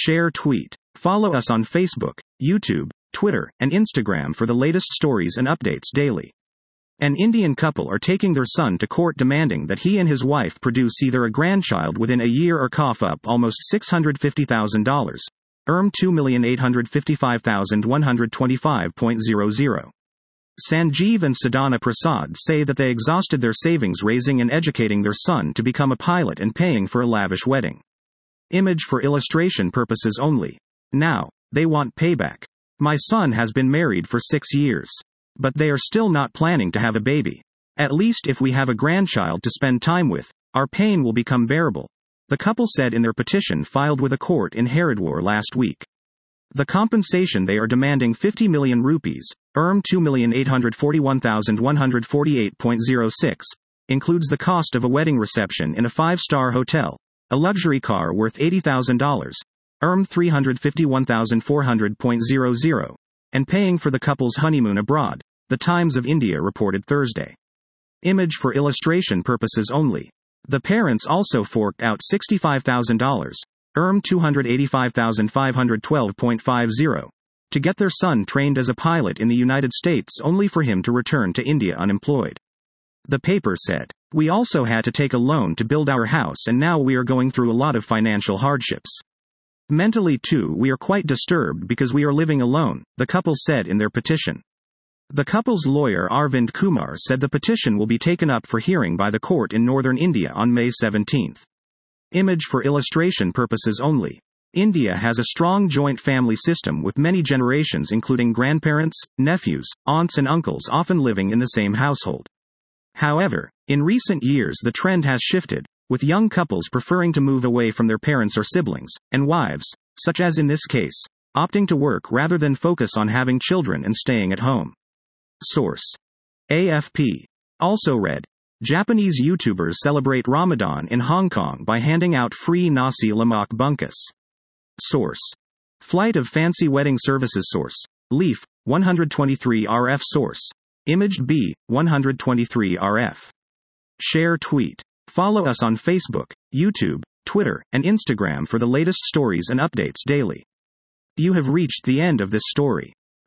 Share tweet. Follow us on Facebook, YouTube, Twitter, and Instagram for the latest stories and updates daily. An Indian couple are taking their son to court demanding that he and his wife produce either a grandchild within a year or cough up almost $650,000. 2,855,125.00. Sanjeev and Sadhana Prasad say that they exhausted their savings raising and educating their son to become a pilot and paying for a lavish wedding. Image for illustration purposes only. Now, they want payback. My son has been married for 6 years. But they are still not planning to have a baby. At least if we have a grandchild to spend time with, our pain will become bearable, the couple said in their petition filed with a court in Haridwar last week. The compensation they are demanding 50 million rupees, 2,841,148.06, includes the cost of a wedding reception in a 5-star hotel, a luxury car worth $80,000, 351,400.00, and paying for the couple's honeymoon abroad, The Times of India reported Thursday. Image for illustration purposes only. The parents also forked out $65,000, $285,512.50, to get their son trained as a pilot in the United States only for him to return to India unemployed. The paper said, "We also had to take a loan to build our house and now we are going through a lot of financial hardships. Mentally too, we are quite disturbed because we are living alone," the couple said in their petition. The couple's lawyer Arvind Kumar said the petition will be taken up for hearing by the court in northern India on May 17. Image for illustration purposes only. India has a strong joint family system with many generations including grandparents, nephews, aunts and uncles often living in the same household. However, in recent years the trend has shifted, with young couples preferring to move away from their parents or siblings, and wives, such as in this case, opting to work rather than focus on having children and staying at home. Source: AFP. Also read, Japanese YouTubers celebrate Ramadan in Hong Kong by handing out free nasi lemak bungkus. Source: Flight of Fancy Wedding Services. Source: Leaf, 123 RF. Source: Imaged B, 123 RF. Share tweet. Follow us on Facebook, YouTube, Twitter, and Instagram for the latest stories and updates daily. You have reached the end of this story.